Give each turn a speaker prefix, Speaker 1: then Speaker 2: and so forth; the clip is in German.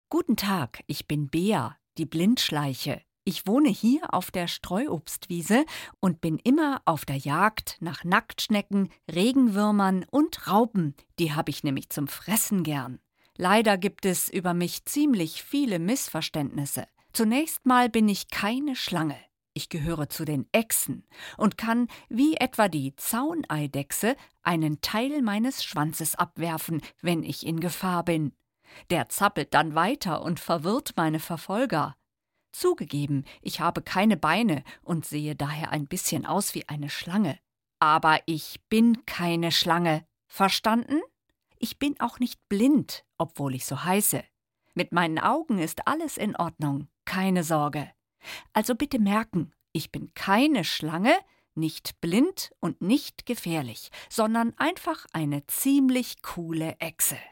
Speaker 1: Guten Tag, ich bin Bea, die Blindschleiche. Ich wohne hier auf der Streuobstwiese und bin immer auf der Jagd nach Nacktschnecken, Regenwürmern und Raupen. Die habe ich nämlich zum Fressen gern. Leider gibt es über mich ziemlich viele Missverständnisse. Zunächst mal bin ich keine Schlange. Ich gehöre zu den Echsen und kann, wie etwa die Zauneidechse, einen Teil meines Schwanzes abwerfen, wenn ich in Gefahr bin. Der zappelt dann weiter und verwirrt meine Verfolger. Zugegeben, ich habe keine Beine und sehe daher ein bisschen aus wie eine Schlange. Aber ich bin keine Schlange. Verstanden? Ich bin auch nicht blind, obwohl ich so heiße. Mit meinen Augen ist alles in Ordnung, keine Sorge. Also bitte merken, ich bin keine Schlange, nicht blind und nicht gefährlich, sondern einfach eine ziemlich coole Echse.